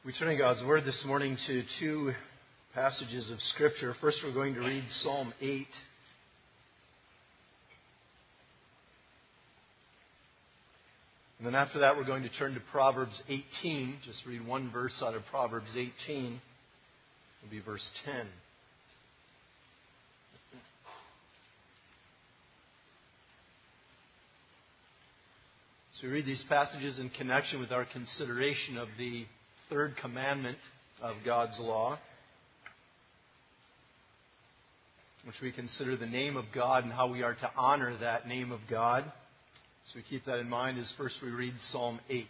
We turn in God's Word this morning to two passages of Scripture. First, we're going to read Psalm 8. And then after that, we're going to turn to Proverbs 18. Just read one verse out of Proverbs 18. It'll be verse 10. So we read these passages in connection with our consideration of the third commandment of God's law, which we consider the name of God and how we are to honor that name of God. So we keep that in mind as first we read Psalm 8.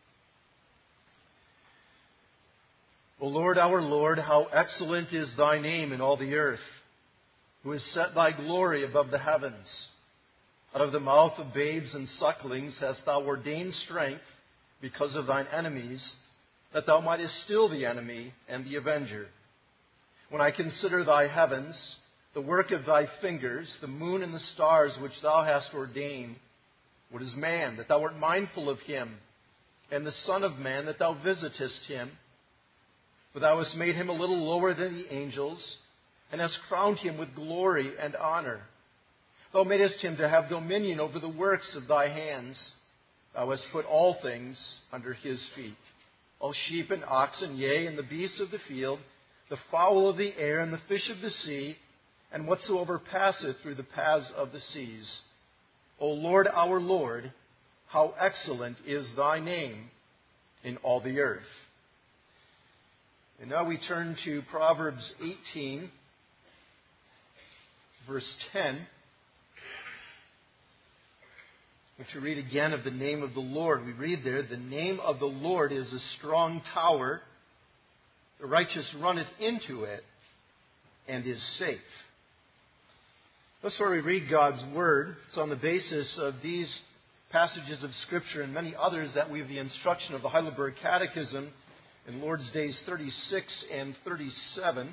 O Lord, our Lord, how excellent is thy name in all the earth, who has set thy glory above the heavens. Out of the mouth of babes and sucklings hast thou ordained strength because of thine enemies, that thou mightest still the enemy and the avenger. When I consider thy heavens, the work of thy fingers, the moon and the stars which thou hast ordained, what is man, that thou art mindful of him, and the son of man, that thou visitest him? For thou hast made him a little lower than the angels, and hast crowned him with glory and honor. Thou madest him to have dominion over the works of thy hands. Thou hast put all things under his feet. All sheep and oxen, yea, and the beasts of the field, the fowl of the air, and the fish of the sea, and whatsoever passeth through the paths of the seas. O Lord, our Lord, how excellent is thy name in all the earth. And now we turn to Proverbs 18, verse 10. Which we read again of the name of the Lord. We read there, the name of the Lord is a strong tower. The righteous runneth into it and is safe. That's where we read God's Word. It's on the basis of these passages of Scripture and many others that we have the instruction of the Heidelberg Catechism in Lord's Days 36 and 37.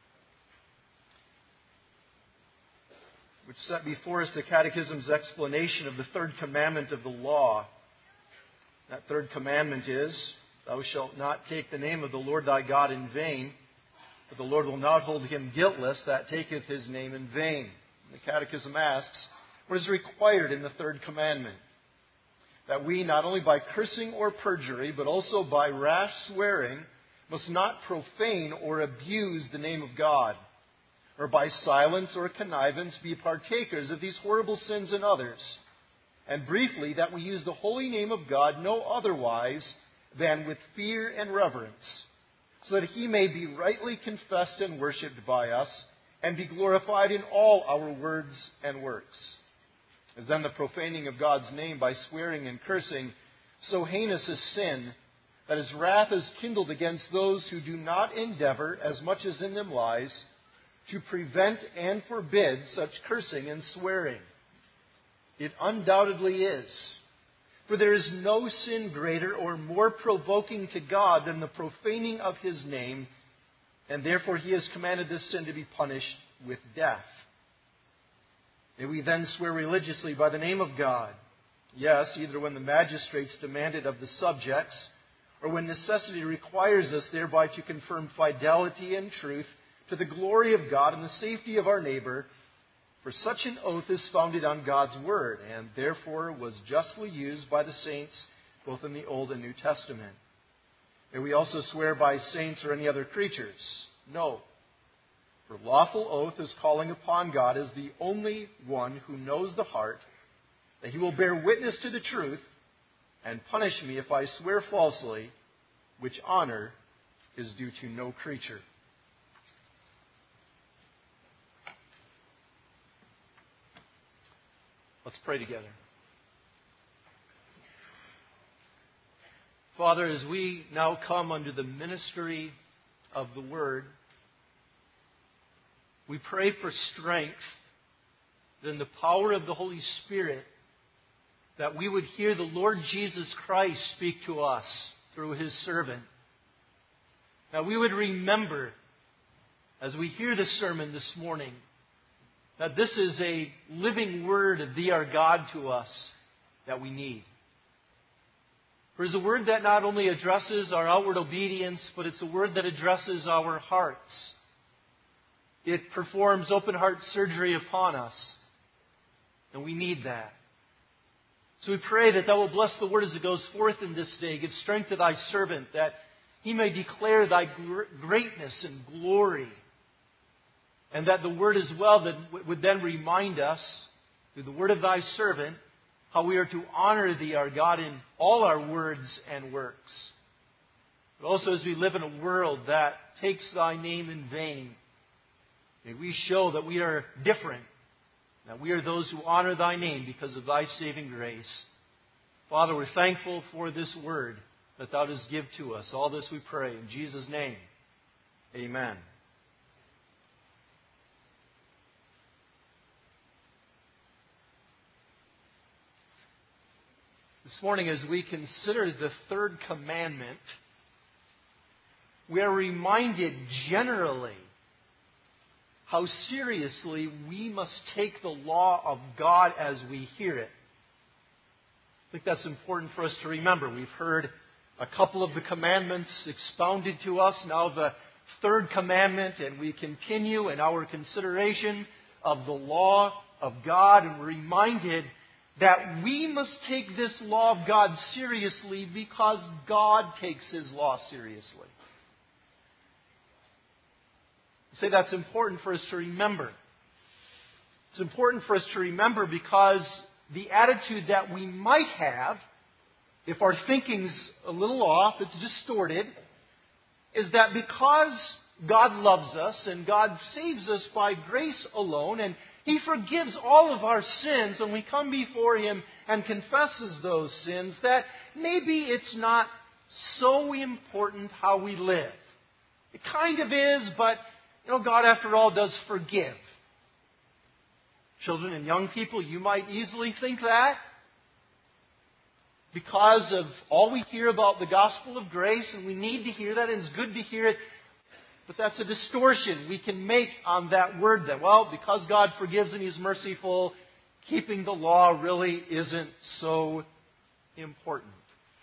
Which set before us the Catechism's explanation of the third commandment of the law. That third commandment is, thou shalt not take the name of the Lord thy God in vain, for the Lord will not hold him guiltless that taketh his name in vain. And the Catechism asks, what is required in the third commandment? That we, not only by cursing or perjury, but also by rash swearing, must not profane or abuse the name of God, or by silence or connivance be partakers of these horrible sins in others. And briefly, that we use the holy name of God no otherwise than with fear and reverence, so that he may be rightly confessed and worshipped by us, and be glorified in all our words and works. As then the profaning of God's name by swearing and cursing, so heinous a sin, that his wrath is kindled against those who do not endeavor, as much as in them lies, to prevent and forbid such cursing and swearing. It undoubtedly is. For there is no sin greater or more provoking to God than the profaning of his name, and therefore he has commanded this sin to be punished with death. May we then swear religiously by the name of God. Yes, either when the magistrates demand it of the subjects, or when necessity requires us thereby to confirm fidelity and truth to the glory of God and the safety of our neighbor, for such an oath is founded on God's Word, and therefore was justly used by the saints both in the Old and New Testament. May we also swear by saints or any other creatures? No. For lawful oath is calling upon God as the only one who knows the heart, that he will bear witness to the truth, and punish me if I swear falsely, which honor is due to no creature. Let's pray together. Father, as we now come under the ministry of the Word, we pray for strength in the power of the Holy Spirit, that we would hear the Lord Jesus Christ speak to us through his servant. That we would remember, as we hear this sermon this morning, that this is a living word of Thee, our God, to us that we need. For it's a word that not only addresses our outward obedience, but it's a word that addresses our hearts. It performs open heart surgery upon us. And we need that. So we pray that Thou will bless the word as it goes forth in this day. Give strength to Thy servant that he may declare Thy greatness and glory. And that the word as well that would then remind us, through the word of Thy servant, how we are to honor Thee, our God, in all our words and works. But also as we live in a world that takes Thy name in vain, may we show that we are different, that we are those who honor Thy name because of Thy saving grace. Father, we're thankful for this word that Thou dost give to us. All this we pray in Jesus' name. Amen. This morning, as we consider the third commandment, we are reminded generally how seriously we must take the law of God as we hear it. I think that's important for us to remember. We've heard a couple of the commandments expounded to us, now the third commandment, and we continue in our consideration of the law of God, and we're reminded that we must take this law of God seriously because God takes His law seriously. I say that's important for us to remember. It's important for us to remember because the attitude that we might have, if our thinking's a little off, it's distorted, is that because God loves us and God saves us by grace alone, and He forgives all of our sins when we come before Him and confesses those sins, that maybe it's not so important how we live. It kind of is, but God, after all, does forgive. Children and young people, you might easily think that because of all we hear about the gospel of grace, and we need to hear that, and it's good to hear it. But that's a distortion we can make on that word that, well, because God forgives and He's merciful, keeping the law really isn't so important.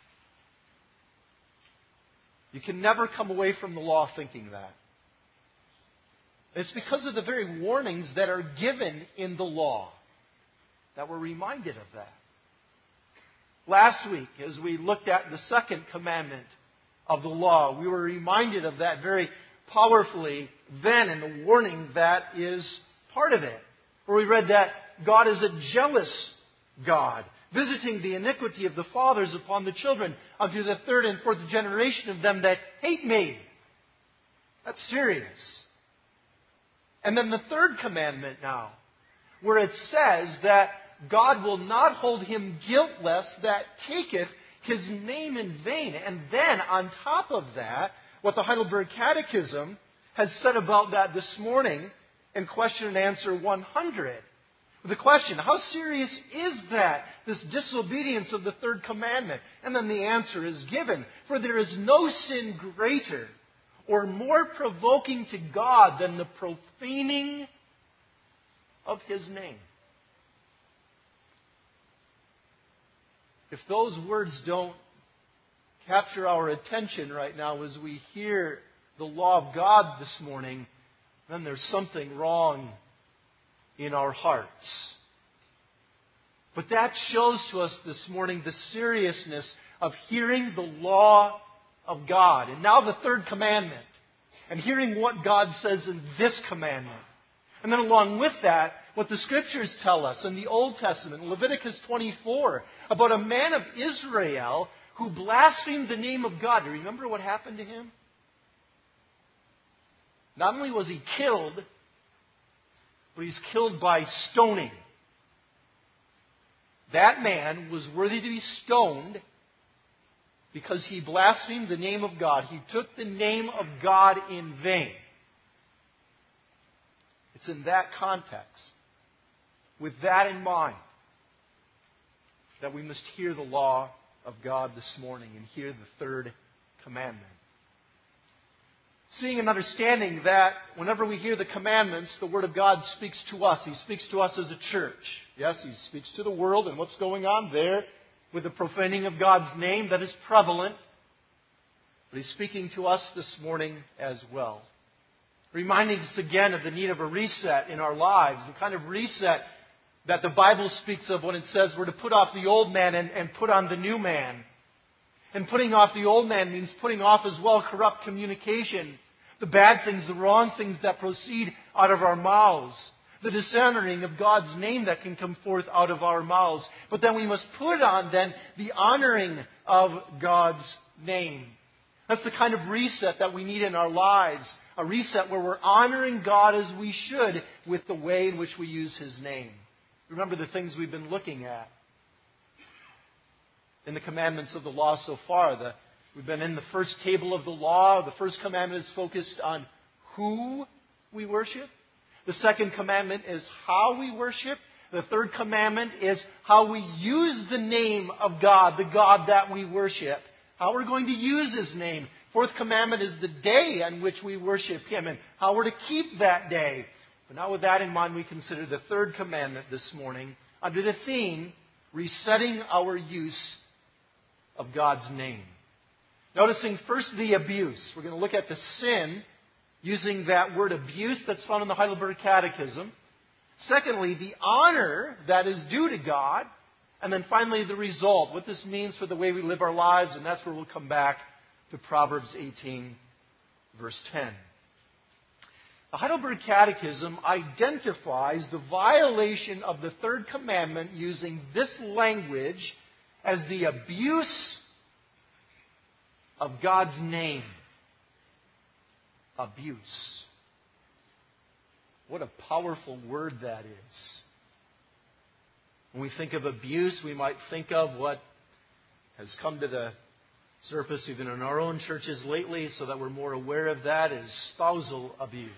You can never come away from the law thinking that. It's because of the very warnings that are given in the law that we're reminded of that. Last week, as we looked at the second commandment of the law, we were reminded of that very powerfully then in the warning that is part of it. Where we read that God is a jealous God, visiting the iniquity of the fathers upon the children unto the third and fourth generation of them that hate me. That's serious. And then the third commandment now, where it says that God will not hold him guiltless that taketh His name in vain. And then on top of that, what the Heidelberg Catechism has said about that this morning in question and answer 100. The question, how serious is that, this disobedience of the third commandment? And then the answer is given. For there is no sin greater or more provoking to God than the profaning of His name. If those words don't capture our attention right now as we hear the law of God this morning, then there's something wrong in our hearts. But that shows to us this morning the seriousness of hearing the law of God. And now the third commandment. And hearing what God says in this commandment. And then along with that, what the Scriptures tell us in the Old Testament, Leviticus 24, about a man of Israel who blasphemed the name of God. Do you remember what happened to him? Not only was he killed, but he's killed by stoning. That man was worthy to be stoned because he blasphemed the name of God. He took the name of God in vain. It's in that context, with that in mind, that we must hear the law of God this morning and hear the third commandment. Seeing and understanding that whenever we hear the commandments, the Word of God speaks to us. He speaks to us as a church. Yes, He speaks to the world and what's going on there. with the profaning of God's name that is prevalent. But He's speaking to us this morning as well, reminding us again of the need of a reset in our lives, the kind of reset that the Bible speaks of when it says we're to put off the old man and put on the new man. And putting off the old man means putting off as well corrupt communication, the bad things, the wrong things that proceed out of our mouths, the dishonoring of God's name that can come forth out of our mouths. But then we must put on then the honoring of God's name. That's the kind of reset that we need in our lives. A reset where we're honoring God as we should with the way in which we use His name. Remember the things we've been looking at in the commandments of the law so far. We've been in the first table of the law. The first commandment is focused on who we worship. The second commandment is how we worship. The third commandment is how we use the name of God, the God that we worship. How we're going to use His name. Fourth commandment is the day on which we worship Him and how we're to keep that day. But now with that in mind, we consider the third commandment this morning under the theme, resetting our use of God's name. Noticing first the abuse. We're going to look at the sin using that word abuse that's found in the Heidelberg Catechism. Secondly, the honor that is due to God. And then finally, the result, what this means for the way we live our lives. And that's where we'll come back to Proverbs 18, verse 10. The Heidelberg Catechism identifies the violation of the third commandment using this language as the abuse of God's name. Abuse. What a powerful word that is. When we think of abuse, we might think of what has come to the surface even in our own churches lately, so that we're more aware of that, is spousal abuse.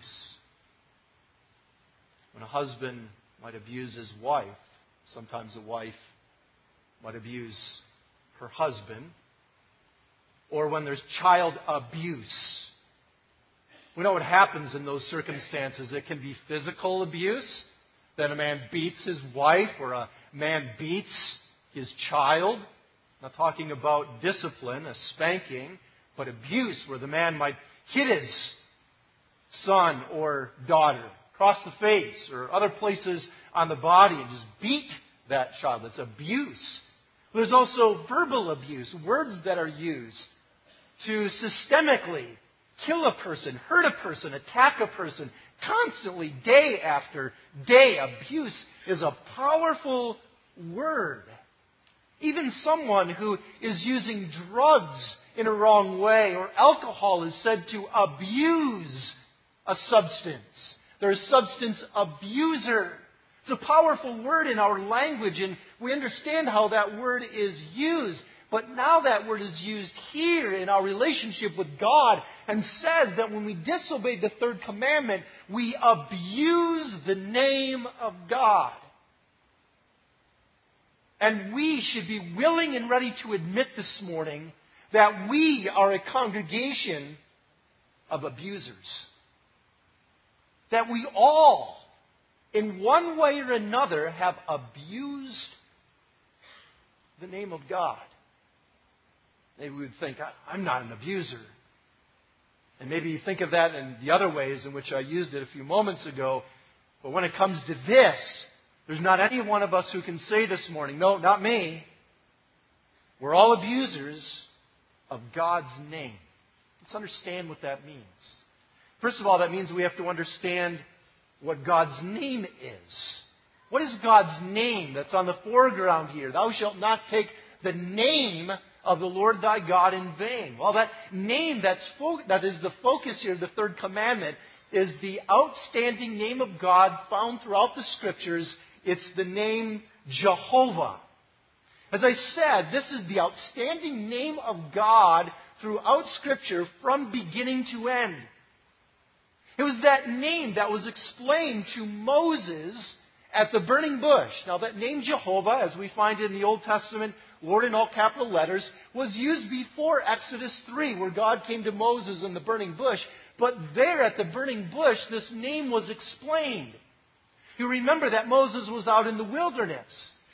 When a husband might abuse his wife, sometimes a wife might abuse her husband, or when there's child abuse. We know what happens in those circumstances. It can be physical abuse, that a man beats his wife, or a man beats his child. I'm not talking about discipline, a spanking, but abuse, where the man might hit his son or daughter across the face or other places on the body and just beat that child. That's abuse. There's also verbal abuse, words that are used to systemically kill a person, hurt a person, attack a person, constantly, day after day. Abuse is a powerful word. Even someone who is using drugs in a wrong way or alcohol is said to abuse a substance. They're a substance abuser. It's a powerful word in our language, and we understand how that word is used. But now that word is used here in our relationship with God and says that when we disobey the third commandment, we abuse the name of God. And we should be willing and ready to admit this morning that we are a congregation of abusers. That we all, in one way or another, have abused the name of God. Maybe we would think, I'm not an abuser. And maybe you think of that in the other ways in which I used it a few moments ago. But when it comes to this, there's not any one of us who can say this morning, no, not me. We're all abusers of God's name. Let's understand what that means. First of all, that means we have to understand what God's name is. What is God's name that's on the foreground here? Thou shalt not take the name of the Lord thy God in vain. Well, that name that is the focus here of the third commandment is the outstanding name of God found throughout the Scriptures. It's the name Jehovah. As I said, this is the outstanding name of God throughout Scripture from beginning to end. It was that name that was explained to Moses at the burning bush. Now, that name Jehovah, as we find in the Old Testament, Lord in all capital letters, was used before Exodus 3, where God came to Moses in the burning bush. But there at the burning bush, this name was explained. You remember that Moses was out in the wilderness.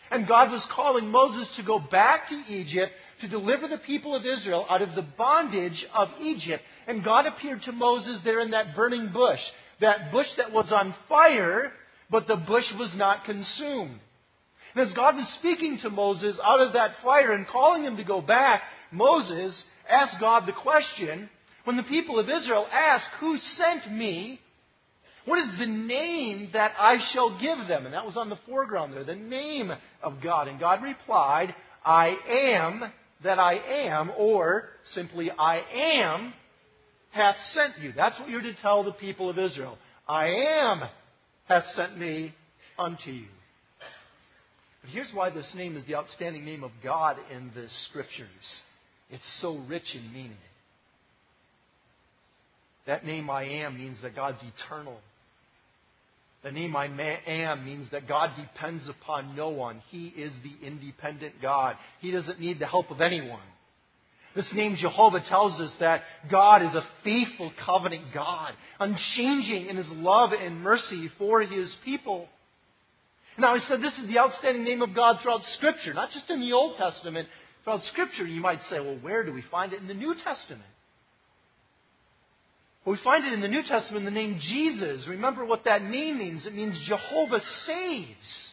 And God was calling Moses to go back to Egypt to deliver the people of Israel out of the bondage of Egypt. And God appeared to Moses there in that burning bush. That bush that was on fire, but the bush was not consumed. And as God was speaking to Moses out of that fire and calling him to go back, Moses asked God the question, when the people of Israel ask, "Who sent me? What is the name that I shall give them?" And that was on the foreground there, the name of God. And God replied, "I am that I am," or simply, "I am hath sent you." That's what you're to tell the people of Israel. "I am hath sent me unto you." But here's why this name is the outstanding name of God in the Scriptures. It's so rich in meaning. That name "I am" means that God's eternal. The name "I am" means that God depends upon no one. He is the independent God. He doesn't need the help of anyone. This name Jehovah tells us that God is a faithful covenant God, unchanging in His love and mercy for His people. Now, I said this is the outstanding name of God throughout Scripture, not just in the Old Testament. Throughout Scripture, you might say, well, where do we find it in the New Testament? Well, we find it in the New Testament in the name Jesus. Remember what that name means. It means Jehovah saves.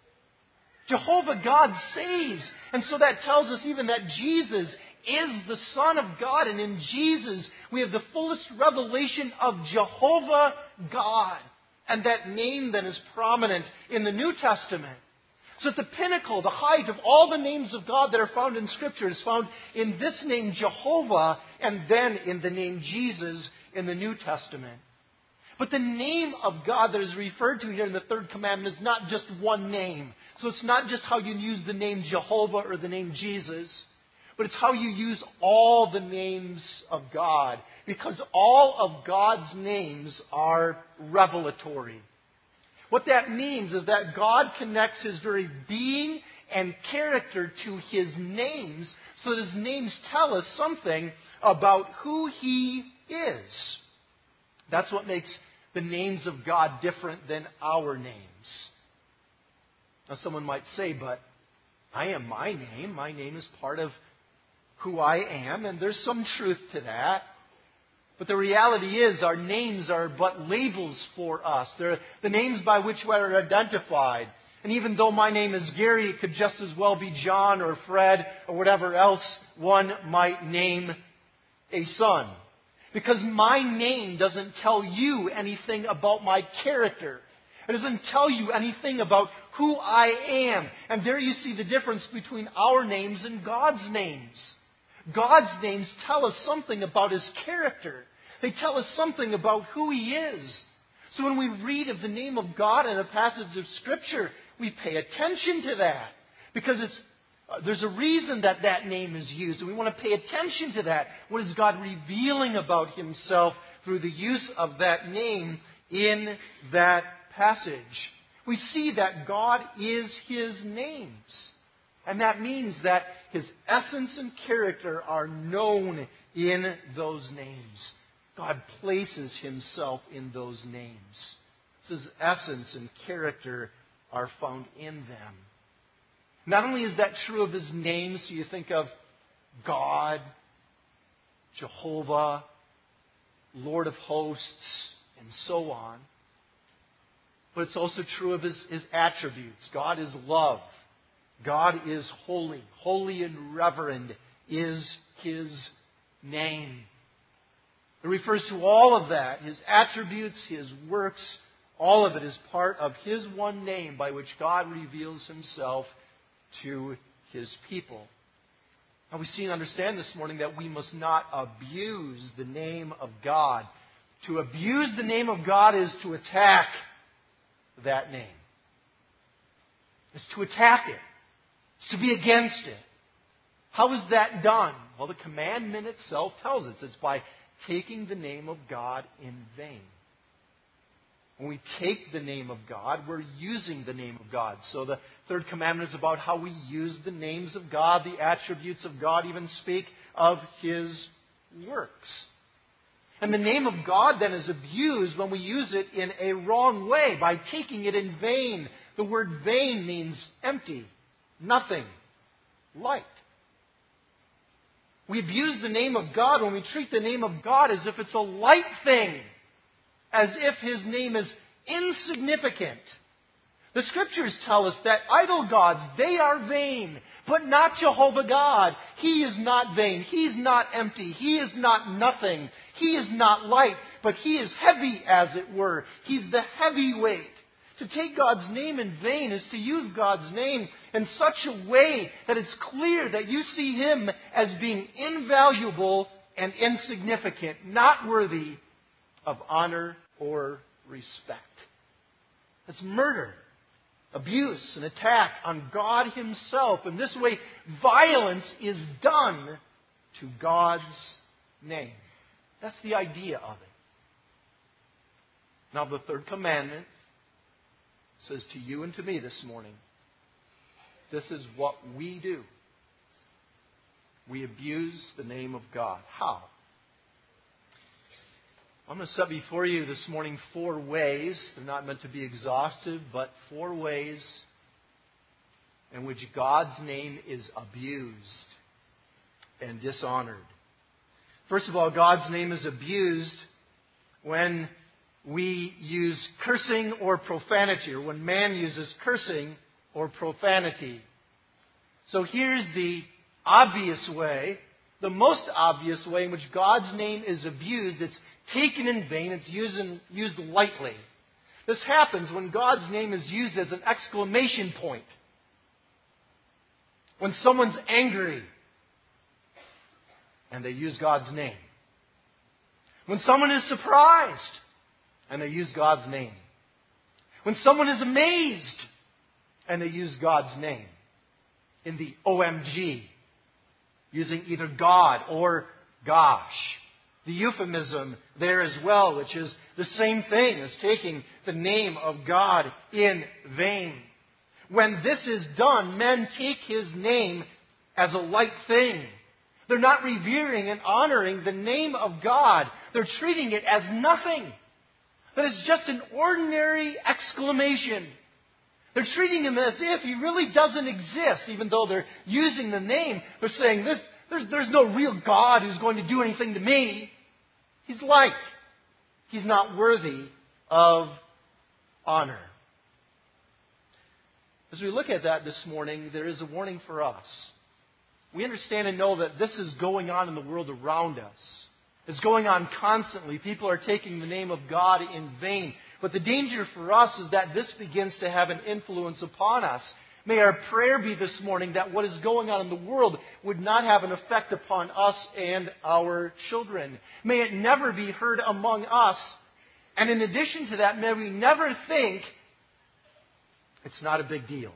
Jehovah God saves. And so that tells us even that Jesus is the Son of God. And in Jesus, we have the fullest revelation of Jehovah God. And that name then is prominent in the New Testament. So at the pinnacle, the height of all the names of God that are found in Scripture is found in this name Jehovah and then in the name Jesus in the New Testament. But the name of God that is referred to here in the third commandment is not just one name. So it's not just how you use the name Jehovah or the name Jesus, but it's how you use all the names of God. Because all of God's names are revelatory. What that means is that God connects His very being and character to His names, so that His names tell us something about who He is. That's what makes the names of God different than our names. Now someone might say, but I am my name. My name is part of who I am, and there's some truth to that. But the reality is our names are but labels for us. They're the names by which we are identified. And even though my name is Gary, it could just as well be John or Fred or whatever else one might name a son. Because my name doesn't tell you anything about my character. It doesn't tell you anything about who I am. And there you see the difference between our names and God's names. God's names tell us something about His character. They tell us something about who He is. So when we read of the name of God in a passage of Scripture, we pay attention to that. Because there's a reason that that name is used. And we want to pay attention to that. What is God revealing about Himself through the use of that name in that passage? We see that God is His names. And that means that His essence and character are known in those names. God places Himself in those names. His essence and character are found in them. Not only is that true of His names, so you think of God, Jehovah, Lord of hosts, and so on, but it's also true of His attributes. God is love. God is holy. Holy and reverend is His name. It refers to all of that. His attributes, His works, all of it is part of His one name by which God reveals Himself to His people. Now we see and understand this morning that we must not abuse the name of God. To abuse the name of God is to attack that name. It's to attack it. It's to be against it. How is that done? Well, the commandment itself tells us it's by taking the name of God in vain. When we take the name of God, we're using the name of God. So the third commandment is about how we use the names of God, the attributes of God, even speak of His works. And the name of God then is abused when we use it in a wrong way, by taking it in vain. The word vain means empty, nothing, light. We abuse the name of God when we treat the name of God as if it's a light thing, as if His name is insignificant. The Scriptures tell us that idol gods, they are vain, but not Jehovah God. He is not vain. He is not empty. He is not nothing. He is not light, but He is heavy, as it were. He's the heavyweight. To take God's name in vain is to use God's name in such a way that it's clear that you see Him as being invaluable and insignificant, not worthy of honor or respect. That's murder, abuse, and attack on God Himself. In this way, violence is done to God's name. That's the idea of it. Now, the third commandment says to you and to me this morning, this is what we do. We abuse the name of God. How? I'm going to set before you this morning 4 ways. They're not meant to be exhaustive, but 4 ways in which God's name is abused and dishonored. First of all, God's name is abused when we use cursing or profanity, or when man uses cursing or profanity. So here's the obvious way, the most obvious way in which God's name is abused. It's taken in vain. It's used lightly. This happens when God's name is used as an exclamation point. When someone's angry and they use God's name. When someone is surprised and they use God's name. When someone is amazed and they use God's name. In the OMG, using either God or gosh. The euphemism there as well, which is the same thing as taking the name of God in vain. When this is done, men take His name as a light thing. They're not revering and honoring the name of God. They're treating it as nothing. That it's just an ordinary exclamation. They're treating Him as if He really doesn't exist, even though they're using the name. They're saying, there's no real God who's going to do anything to me. He's light. He's not worthy of honor. As we look at that this morning, there is a warning for us. We understand and know that this is going on in the world around us. It's going on constantly. People are taking the name of God in vain. But the danger for us is that this begins to have an influence upon us. May our prayer be this morning that what is going on in the world would not have an effect upon us and our children. May it never be heard among us. And in addition to that, may we never think it's not a big deal.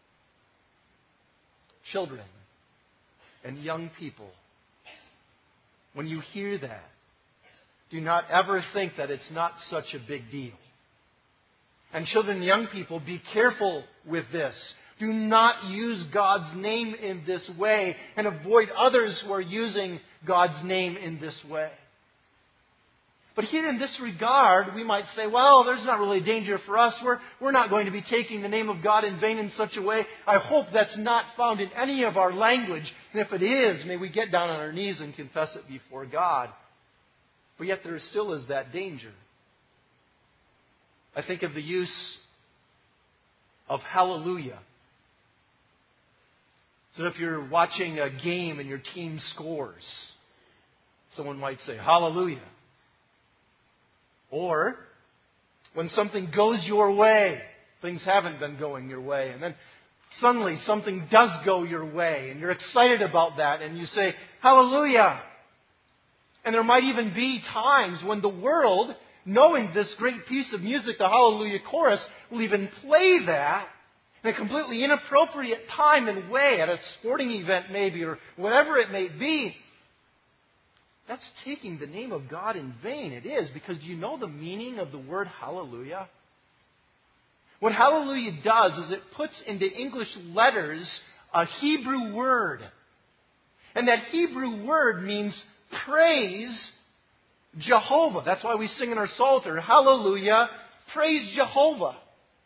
Children and young people, when you hear that, do not ever think that it's not such a big deal. And children and young people, be careful with this. Do not use God's name in this way and avoid others who are using God's name in this way. But here in this regard, we might say, well, there's not really danger for us. We're not going to be taking the name of God in vain in such a way. I hope that's not found in any of our language. And if it is, may we get down on our knees and confess it before God. But yet there still is that danger. I think of the use of hallelujah. So if you're watching a game and your team scores, someone might say, hallelujah. Or when something goes your way, things haven't been going your way, and then suddenly something does go your way, and you're excited about that, and you say, hallelujah. And there might even be times when the world, knowing this great piece of music, the Hallelujah Chorus, will even play that in a completely inappropriate time and way, at a sporting event maybe, or whatever it may be. That's taking the name of God in vain. It is, because do you know the meaning of the word hallelujah? What hallelujah does is it puts into English letters a Hebrew word. And that Hebrew word means praise Jehovah. That's why we sing in our Psalter, hallelujah, praise Jehovah.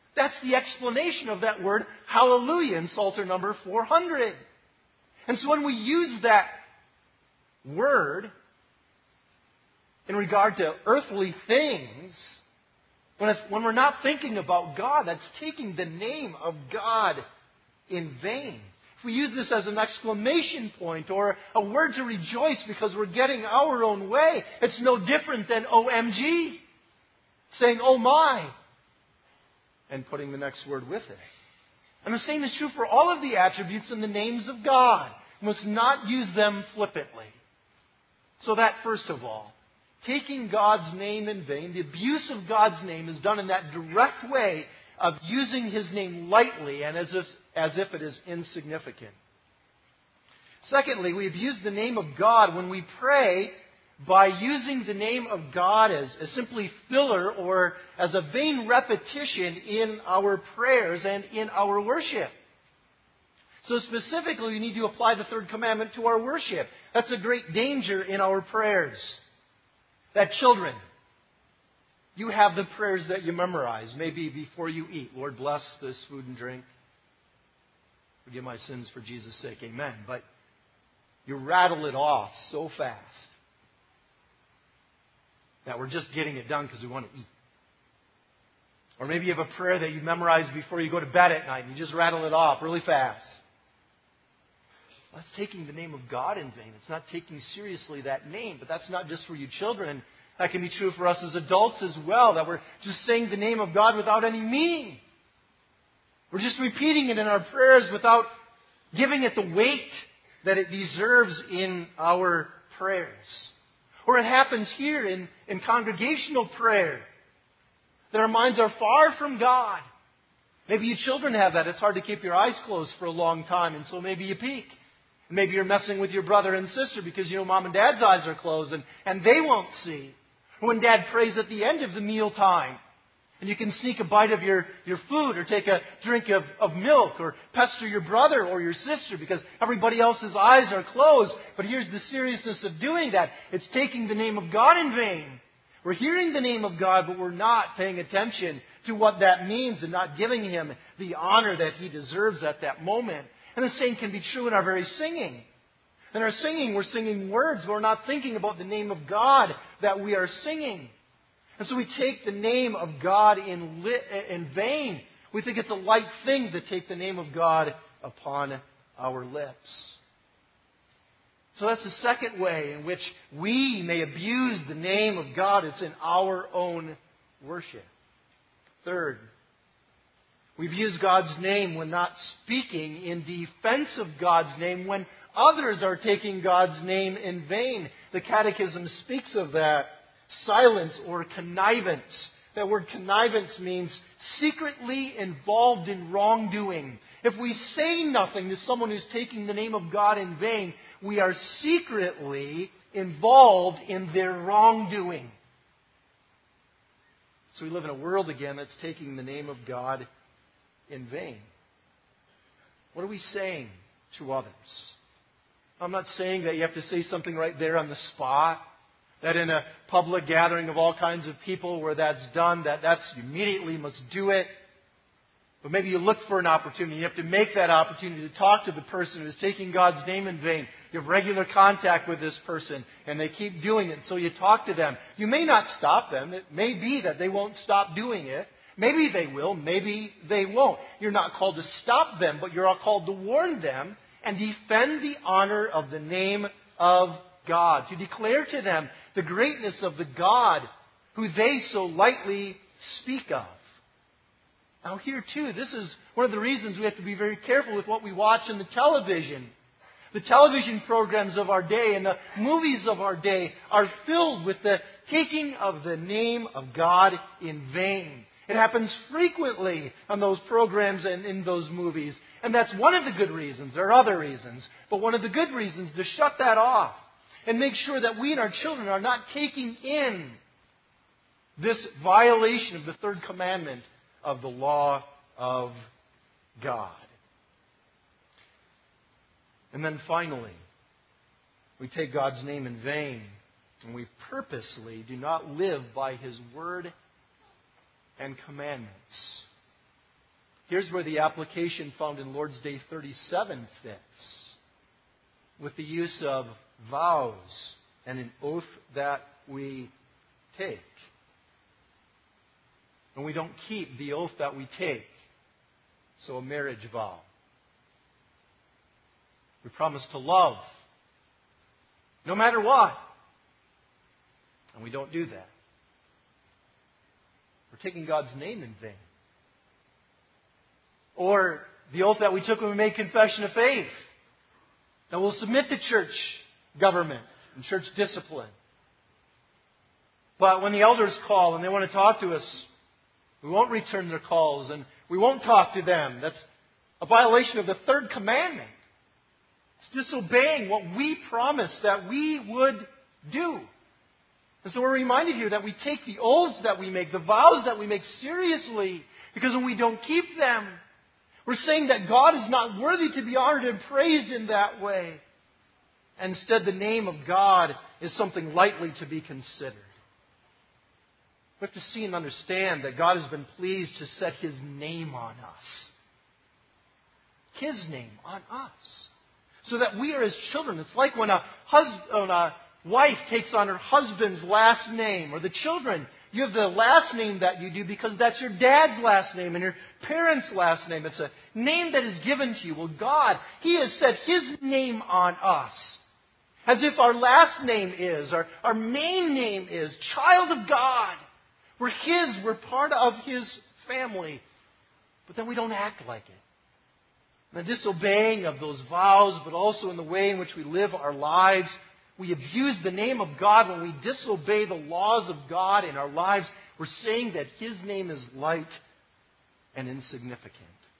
That's the explanation of that word hallelujah in Psalter number 400. And so when we use that word in regard to earthly things, when we're not thinking about God, that's taking the name of God in vain. If we use this as an exclamation point or a word to rejoice because we're getting our own way, it's no different than OMG, saying oh my, and putting the next word with it. And the same is true for all of the attributes and the names of God. We must not use them flippantly. So that, first of all, taking God's name in vain, the abuse of God's name is done in that direct way of using His name lightly and as if it is insignificant. Secondly, we abuse the name of God when we pray by using the name of God as simply filler or as a vain repetition in our prayers and in our worship. So specifically, we need to apply the third commandment to our worship. That's a great danger in our prayers. That children, you have the prayers that you memorize, maybe before you eat. Lord, bless this food and drink. Forgive my sins for Jesus' sake. Amen. But you rattle it off so fast that we're just getting it done because we want to eat. Or maybe you have a prayer that you memorize before you go to bed at night and you just rattle it off really fast. That's taking the name of God in vain. It's not taking seriously that name. But that's not just for you children. That can be true for us as adults as well, that we're just saying the name of God without any meaning. We're just repeating it in our prayers without giving it the weight that it deserves in our prayers. Or it happens here in congregational prayer, that our minds are far from God. Maybe you children have that. It's hard to keep your eyes closed for a long time, and so maybe you peek. Maybe you're messing with your brother and sister because you know mom and dad's eyes are closed and they won't see. Or when dad prays at the end of the meal time, and you can sneak a bite of your food or take a drink of milk or pester your brother or your sister because everybody else's eyes are closed. But here's the seriousness of doing that. It's taking the name of God in vain. We're hearing the name of God, but we're not paying attention to what that means and not giving Him the honor that He deserves at that moment. And the same can be true in our very singing. In our singing, we're singing words, but we're not thinking about the name of God that we are singing. And so we take the name of God in vain. We think it's a light thing to take the name of God upon our lips. So that's the second way in which we may abuse the name of God. It's in our own worship. Third, we abuse God's name when not speaking in defense of God's name, when others are taking God's name in vain. The Catechism speaks of that. Silence or connivance. That word connivance means secretly involved in wrongdoing. If we say nothing to someone who's taking the name of God in vain, we are secretly involved in their wrongdoing. So we live in a world again that's taking the name of God in vain. What are we saying to others? I'm not saying that you have to say something right there on the spot. That in a public gathering of all kinds of people where that's done, that's immediately must do it. But maybe you look for an opportunity. You have to make that opportunity to talk to the person who's taking God's name in vain. You have regular contact with this person, and they keep doing it. So you talk to them. You may not stop them. It may be that they won't stop doing it. Maybe they will. Maybe they won't. You're not called to stop them, but you're called to warn them and defend the honor of the name of God. To declare to them the greatness of the God who they so lightly speak of. Now here too, this is one of the reasons we have to be very careful with what we watch in the television. The television programs of our day and the movies of our day are filled with the taking of the name of God in vain. It happens frequently on those programs and in those movies. And that's one of the good reasons. There are other reasons. But one of the good reasons to shut that off and make sure that we and our children are not taking in this violation of the third commandment of the law of God. And then finally, we take God's name in vain and we purposely do not live by His word and commandments. Here's where the application found in Lord's Day 37 fits, with the use of vows and an oath that we take. And we don't keep the oath that we take. So a marriage vow. We promise to love no matter what. And we don't do that. We're taking God's name in vain. Or the oath that we took when we made confession of faith. That we'll submit to church government and church discipline. But when the elders call and they want to talk to us, we won't return their calls and we won't talk to them. That's a violation of the third commandment. It's disobeying what we promised that we would do. And so we're reminded here that we take the oaths that we make, the vows that we make seriously, because when we don't keep them, we're saying that God is not worthy to be honored and praised in that way. And instead, the name of God is something lightly to be considered. We have to see and understand that God has been pleased to set His name on us. His name on us. So that we are His children. It's like when a wife takes on her husband's last name, or the children. You have the last name that you do because that's your dad's last name and your parents' last name. It's a name that is given to you. Well, God, He has set His name on us. As if our last name is, our main name is, child of God. We're His, we're part of His family. But then we don't act like it. The disobeying of those vows, but also in the way in which we live our lives. We abuse the name of God when we disobey the laws of God in our lives. We're saying that His name is light and insignificant.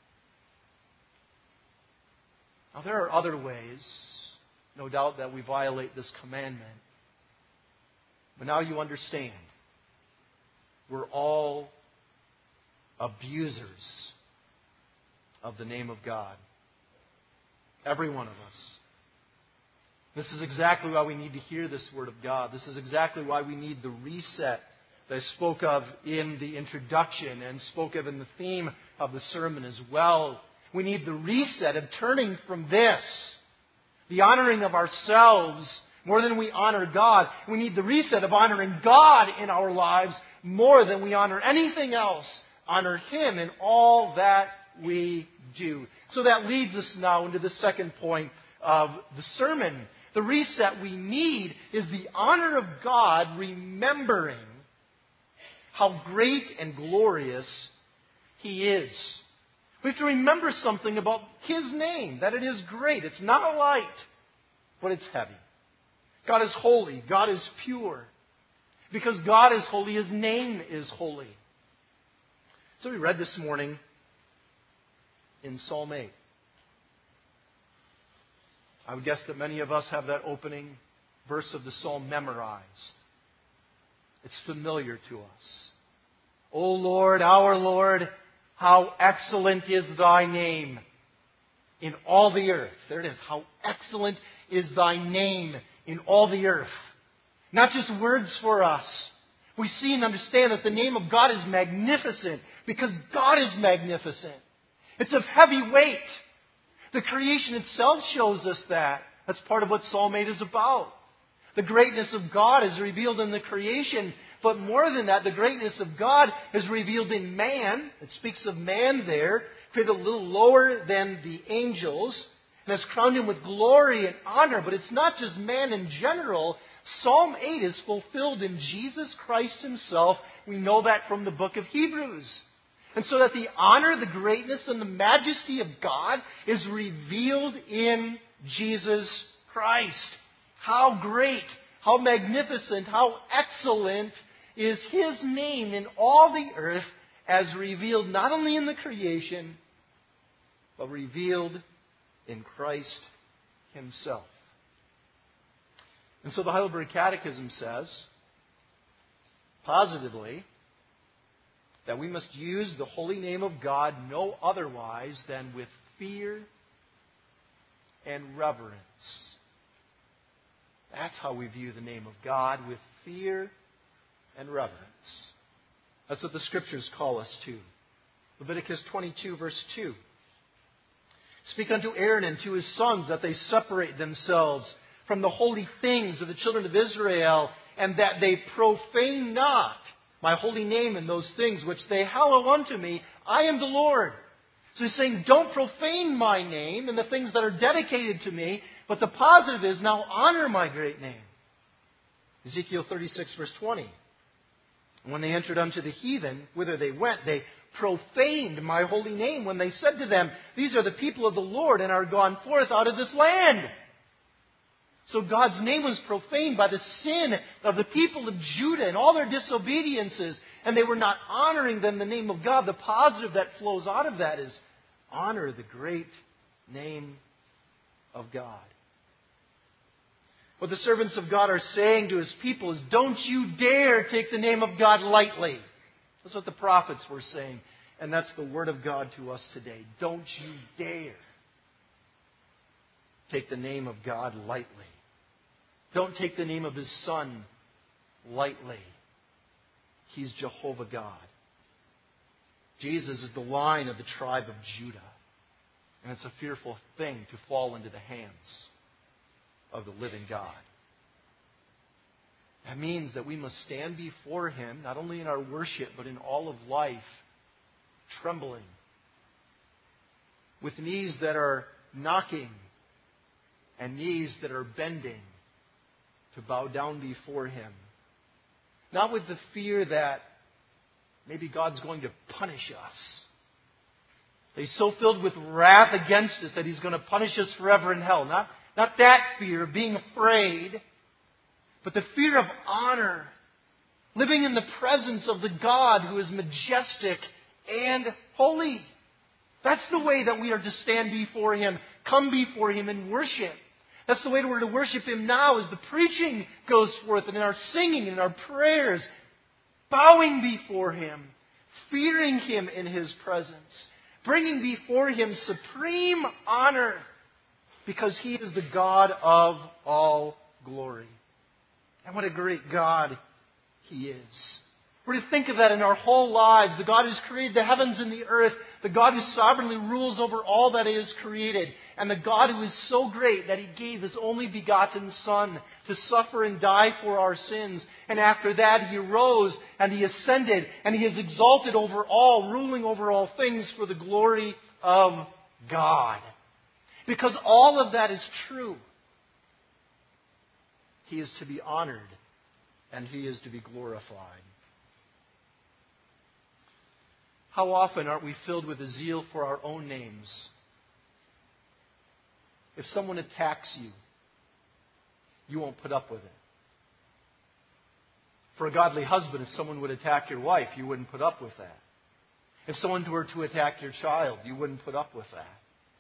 Now, there are other ways, no doubt, that we violate this commandment. But now you understand. We're all abusers of the name of God. Every one of us. This is exactly why we need to hear this Word of God. This is exactly why we need the reset that I spoke of in the introduction and spoke of in the theme of the sermon as well. We need the reset of turning from this, the honoring of ourselves, more than we honor God. We need the reset of honoring God in our lives more than we honor anything else. Honor Him in all that we do. So that leads us now into the second point of the sermon. The reset we need is the honor of God, remembering how great and glorious He is. We have to remember something about His name, that it is great. It's not light, but it's heavy. God is holy. God is pure. Because God is holy, His name is holy. So we read this morning in Psalm 8. I would guess that many of us have that opening verse of the psalm memorized. It's familiar to us. O Lord, our Lord, how excellent is Thy name in all the earth. There it is. How excellent is Thy name in all the earth. Not just words for us. We see and understand that the name of God is magnificent because God is magnificent. It's of heavy weight. The creation itself shows us that. That's part of what Psalm 8 is about. The greatness of God is revealed in the creation. But more than that, the greatness of God is revealed in man. It speaks of man there, created a little lower than the angels, and has crowned him with glory and honor. But it's not just man in general. Psalm 8 is fulfilled in Jesus Christ Himself. We know that from the book of Hebrews. And so that the honor, the greatness, and the majesty of God is revealed in Jesus Christ. How great, how magnificent, how excellent is His name in all the earth, as revealed not only in the creation, but revealed in Christ Himself. And so the Heidelberg Catechism says, positively, that we must use the holy name of God no otherwise than with fear and reverence. That's how we view the name of God, with fear and reverence. That's what the Scriptures call us to. Leviticus 22, verse 2. Speak unto Aaron and to his sons that they separate themselves from the holy things of the children of Israel, and that they profane not my holy name in those things which they hallow unto me. I am the Lord. So he's saying, don't profane my name in the things that are dedicated to me, but the positive is now honor my great name. Ezekiel 36, verse 20. When they entered unto the heathen, whither they went, they profaned my holy name when they said to them, these are the people of the Lord and are gone forth out of this land. So God's name was profaned by the sin of the people of Judah and all their disobediences, and they were not honoring them the name of God. The positive that flows out of that is honor the great name of God. What the servants of God are saying to His people is, don't you dare take the name of God lightly. That's what the prophets were saying. And that's the word of God to us today. Don't you dare take the name of God lightly. Don't take the name of His Son lightly. He's Jehovah God. Jesus is the Lion of the tribe of Judah. And it's a fearful thing to fall into the hands of the living God. That means that we must stand before Him, not only in our worship, but in all of life, trembling, with knees that are knocking and knees that are bending to bow down before Him. Not with the fear that maybe God's going to punish us. He's so filled with wrath against us that He's going to punish us forever in hell. Not that fear of being afraid, but the fear of honor, living in the presence of the God who is majestic and holy. That's the way that we are to stand before Him, come before Him in worship. That's the way we're to worship Him now as the preaching goes forth and in our singing and in our prayers, bowing before Him, fearing Him in His presence, bringing before Him supreme honor because He is the God of all glory. And what a great God He is. We're to think of that in our whole lives. The God who's created the heavens and the earth. The God who sovereignly rules over all that is created. And the God who is so great that He gave His only begotten Son to suffer and die for our sins. And after that He arose and He ascended and He is exalted over all, ruling over all things for the glory of God. Because all of that is true. He is to be honored and He is to be glorified. How often aren't we filled with a zeal for our own names? If someone attacks you, you won't put up with it. For a godly husband, if someone would attack your wife, you wouldn't put up with that. If someone were to attack your child, you wouldn't put up with that.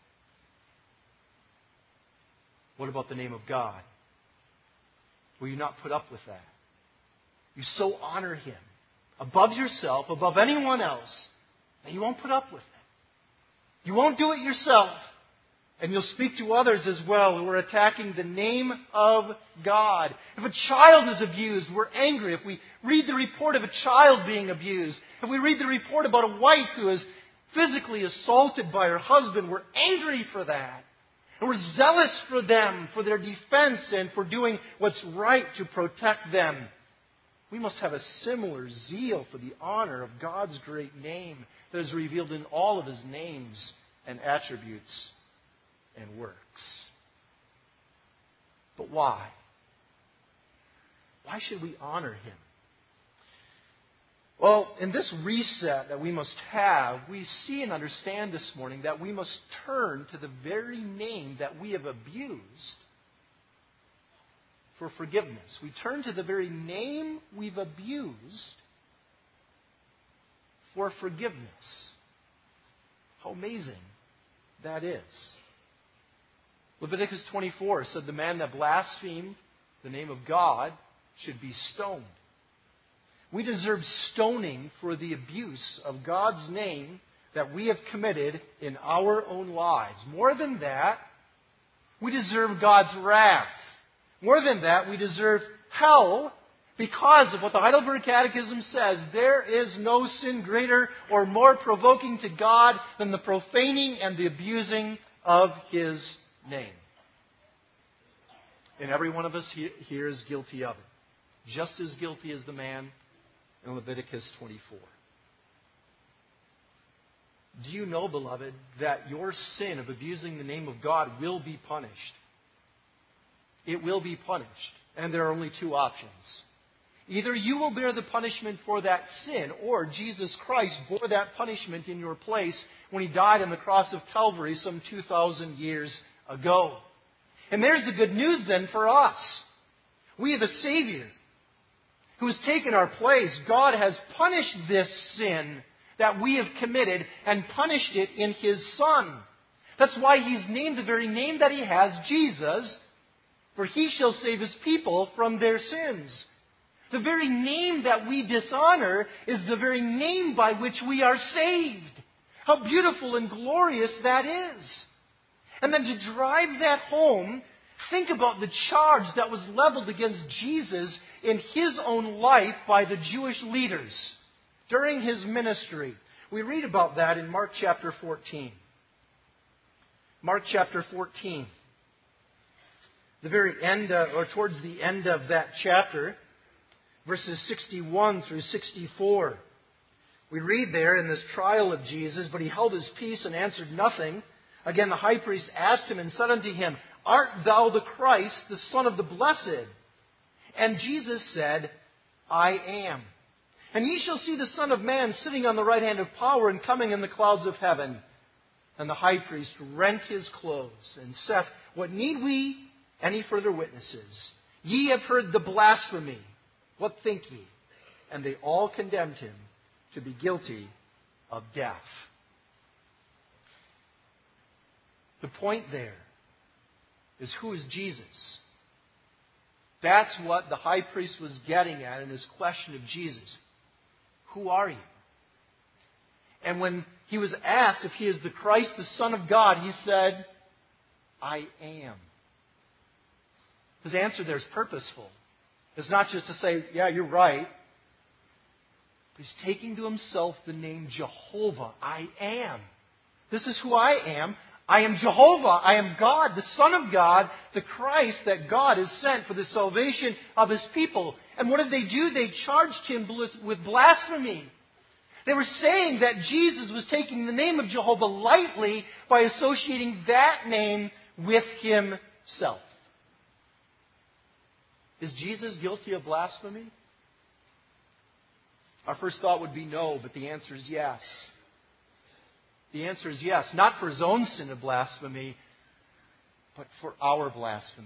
What about the name of God? Will you not put up with that? You so honor Him above yourself, above anyone else, that you won't put up with it. You won't do it yourself. And you'll speak to others as well who are attacking the name of God. If a child is abused, we're angry. If we read the report of a child being abused, if we read the report about a wife who is physically assaulted by her husband, we're angry for that. And we're zealous for them, for their defense, and for doing what's right to protect them. We must have a similar zeal for the honor of God's great name that is revealed in all of His names and attributes and works. But why? Why should we honor Him? Well, in this reset that we must have, we see and understand this morning that we must turn to the very name that we have abused for forgiveness. We turn to the very name we've abused for forgiveness. How amazing that is. Leviticus 24 said the man that blasphemed the name of God should be stoned. We deserve stoning for the abuse of God's name that we have committed in our own lives. More than that, we deserve God's wrath. More than that, we deserve hell Because of what the Heidelberg Catechism says, there is no sin greater or more provoking to God than the profaning and the abusing of His name. And every one of us here is guilty of it. Just as guilty as the man in Leviticus 24. Do you know, beloved, that your sin of abusing the name of God will be punished? It will be punished. And there are only two options. Either you will bear the punishment for that sin, or Jesus Christ bore that punishment in your place when He died on the cross of Calvary some 2,000 years ago. And there's the good news then for us. We have a Savior who has taken our place. God has punished this sin that we have committed and punished it in His Son. That's why He's named the very name that He has, Jesus, for He shall save His people from their sins. The very name that we dishonor is the very name by which we are saved. How beautiful and glorious that is. And then to drive that home, think about the charge that was leveled against Jesus in His own life by the Jewish leaders during His ministry. We read about that in Mark chapter 14. Mark chapter 14. The very end, or towards the end of that chapter, verses 61 through 64. We read there in this trial of Jesus, but He held His peace and answered nothing. Again the high priest asked Him and said unto Him, Art thou the Christ, the Son of the Blessed? And Jesus said, I am. And ye shall see the Son of Man sitting on the right hand of power and coming in the clouds of heaven. And the high priest rent his clothes and said, What need we any further witnesses? Ye have heard the blasphemy. What think ye? And they all condemned Him to be guilty of death. The point there is, who is Jesus? That's what the high priest was getting at in his question of Jesus. Who are you? And when he was asked if He is the Christ, the Son of God, He said, I am. His answer there is purposeful. It's not just to say, yeah, you're right. But He's taking to Himself the name Jehovah. I am. This is who I am. I am Jehovah. I am God, the Son of God, the Christ that God has sent for the salvation of His people. And what did they do? They charged Him with blasphemy. They were saying that Jesus was taking the name of Jehovah lightly by associating that name with Himself. Is Jesus guilty of blasphemy? Our first thought would be no, but the answer is yes. The answer is yes. Not for His own sin of blasphemy, but for our blasphemy.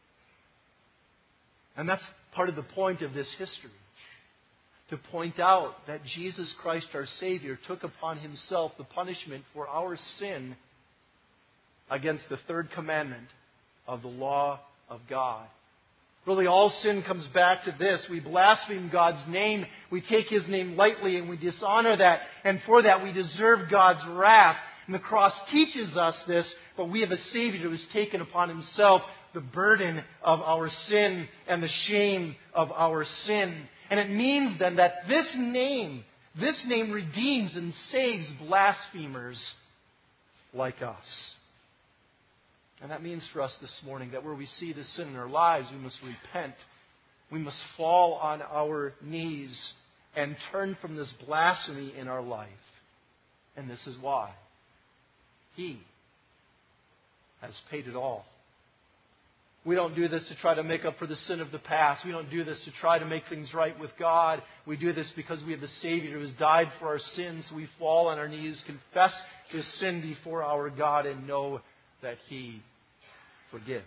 And that's part of the point of this history. To point out that Jesus Christ, our Savior, took upon Himself the punishment for our sin against the third commandment of the law of God. Really, all sin comes back to this. We blaspheme God's name. We take His name lightly and we dishonor that. And for that we deserve God's wrath. And the cross teaches us this. But we have a Savior who has taken upon Himself the burden of our sin and the shame of our sin. And it means then that this name redeems and saves blasphemers like us. And that means for us this morning that where we see the sin in our lives, we must repent. We must fall on our knees and turn from this blasphemy in our life. And this is why. He has paid it all. We don't do this to try to make up for the sin of the past. We don't do this to try to make things right with God. We do this because we have the Savior who has died for our sins. We fall on our knees, confess this sin before our God, and know that He forgives.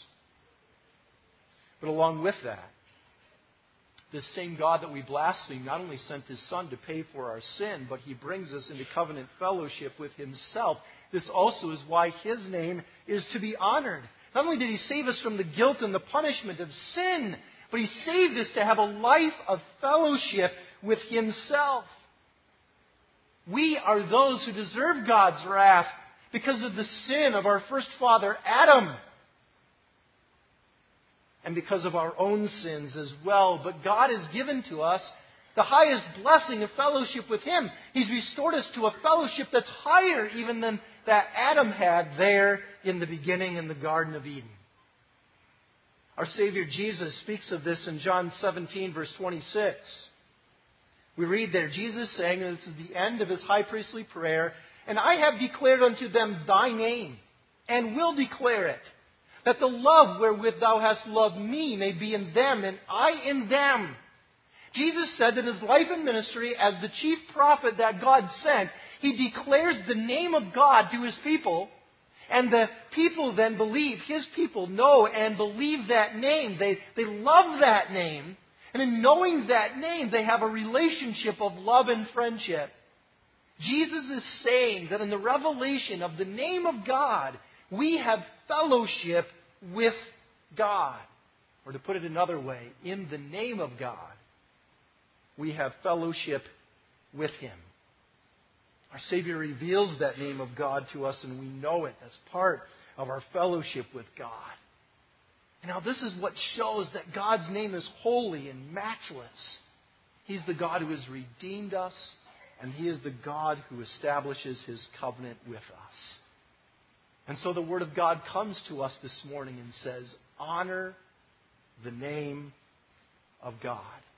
But along with that, this same God that we blaspheme not only sent His Son to pay for our sin, but He brings us into covenant fellowship with Himself. This also is why His name is to be honored. Not only did He save us from the guilt and the punishment of sin, but He saved us to have a life of fellowship with Himself. We are those who deserve God's wrath because of the sin of our first father, Adam. and because of our own sins as well. But God has given to us the highest blessing of fellowship with Him. He's restored us to a fellowship that's higher even than that Adam had there in the beginning in the Garden of Eden. Our Savior Jesus speaks of this in John 17, verse 26. We read there, Jesus saying, and this is the end of His high priestly prayer, "And I have declared unto them Thy name, and will declare it, that the love wherewith Thou hast loved Me may be in them, and I in them." Jesus said that His life and ministry as the chief prophet that God sent, He declares the name of God to His people, and the people then believe. His people know and believe that name. They love that name. And in knowing that name, they have a relationship of love and friendship. Jesus is saying that in the revelation of the name of God, we have fellowship with God. Or to put it another way, in the name of God, we have fellowship with Him. Our Savior reveals that name of God to us, and we know it as part of our fellowship with God. And now this is what shows that God's name is holy and matchless. He's the God who has redeemed us, and He is the God who establishes His covenant with us. And so the Word of God comes to us this morning and says, honor the name of God.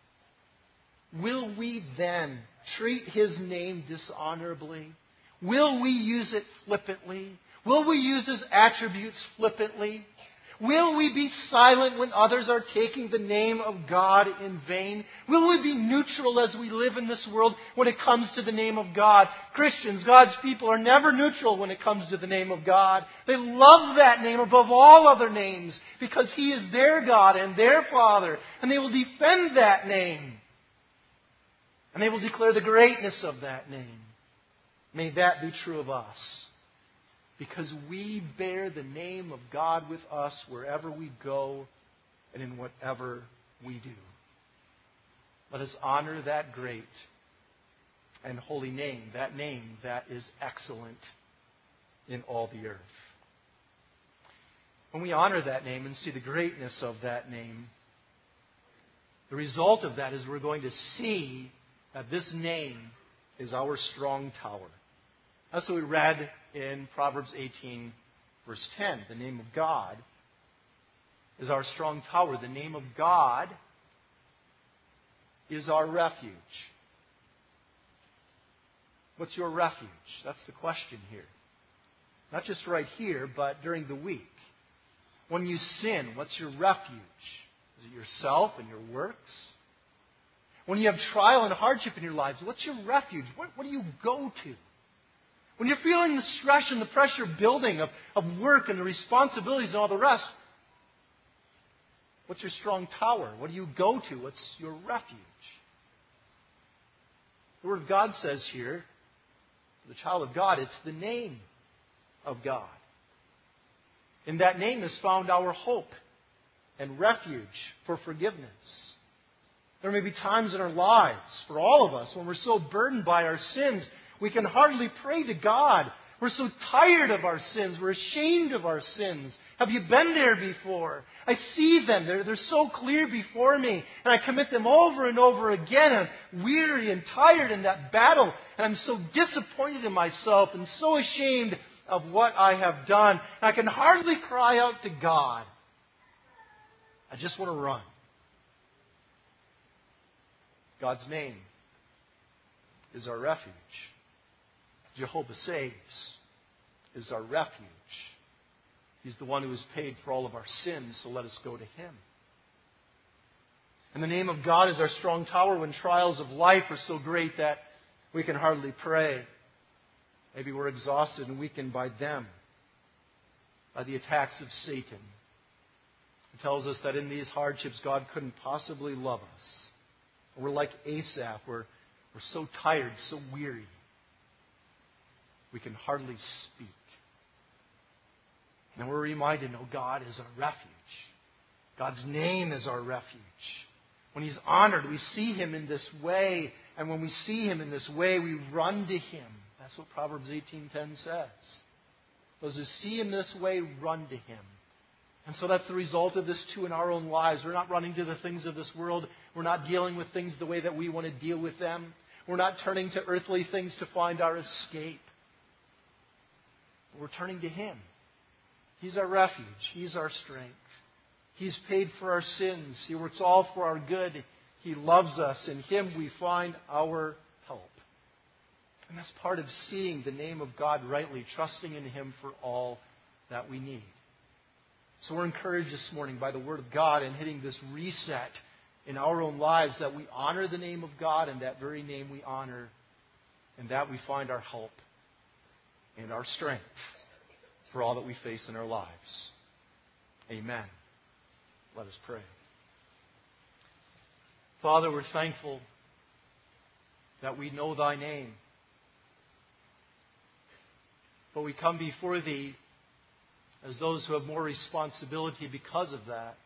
Will we then treat His name dishonorably? Will we use it flippantly? Will we use His attributes flippantly? Will we be silent when others are taking the name of God in vain? Will we be neutral as we live in this world when it comes to the name of God? Christians, God's people, are never neutral when it comes to the name of God. They love that name above all other names because He is their God and their Father, and they will defend that name. And they will declare the greatness of that name. May that be true of us. Because we bear the name of God with us wherever we go and in whatever we do. Let us honor that great and holy name, that name that is excellent in all the earth. When we honor that name and see the greatness of that name, the result of that is we're going to see that this name is our strong tower. That's what we read in Proverbs 18, verse 10. The name of God is our strong tower. The name of God is our refuge. What's your refuge? That's the question here. Not just right here, but during the week. When you sin, what's your refuge? Is it yourself and your works? When you have trial and hardship in your lives, what's your refuge? What do you go to? When you're feeling the stress and the pressure building of work and the responsibilities and all the rest, what's your strong tower? What do you go to? What's your refuge? The Word of God says here, for the child of God, it's the name of God. In that name is found our hope and refuge for forgiveness. There may be times in our lives, for all of us, when we're so burdened by our sins, we can hardly pray to God. We're so tired of our sins. We're ashamed of our sins. Have you been there before? I see them. They're so clear before me. And I commit them over and over again. I'm weary and tired in that battle. And I'm so disappointed in myself and so ashamed of what I have done. And I can hardly cry out to God. I just want to run. God's name is our refuge. Jehovah saves is our refuge. He's the one who has paid for all of our sins, so let us go to Him. And the name of God is our strong tower when trials of life are so great that we can hardly pray. Maybe we're exhausted and weakened by them, by the attacks of Satan. It tells us that in these hardships, God couldn't possibly love us. We're like Asaph. We're so tired, so weary. We can hardly speak. And we're reminded, no, God is our refuge. God's name is our refuge. When He's honored, we see Him in this way. And when we see Him in this way, we run to Him. That's what Proverbs 18:10 says. Those who see Him this way, run to Him. And so that's the result of this too in our own lives. We're not running to the things of this world. We're not dealing with things the way that we want to deal with them. We're not turning to earthly things to find our escape. But we're turning to Him. He's our refuge. He's our strength. He's paid for our sins. He works all for our good. He loves us. In Him we find our help. And that's part of seeing the name of God rightly, trusting in Him for all that we need. So we're encouraged this morning by the Word of God and hitting this reset in our own lives that we honor the name of God, and that very name we honor, and that we find our help and our strength for all that we face in our lives. Amen. Let us pray. Father, we're thankful that we know Thy name. But we come before Thee as those who have more responsibility because of that.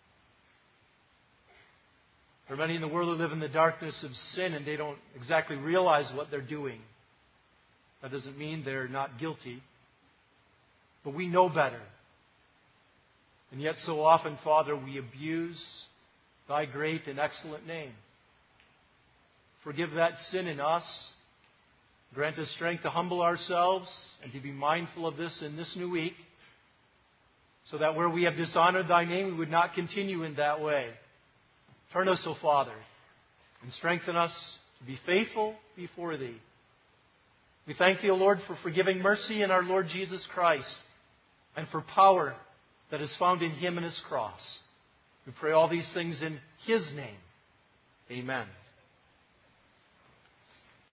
There are many in the world who live in the darkness of sin and they don't exactly realize what they're doing. That doesn't mean they're not guilty. But we know better. And yet so often, Father, we abuse Thy great and excellent name. Forgive that sin in us. Grant us strength to humble ourselves and to be mindful of this in this new week, so that where we have dishonored Thy name, we would not continue in that way. Turn us, O Father, and strengthen us to be faithful before Thee. We thank Thee, O Lord, for forgiving mercy in our Lord Jesus Christ, and for power that is found in Him and His cross. We pray all these things in His name. Amen.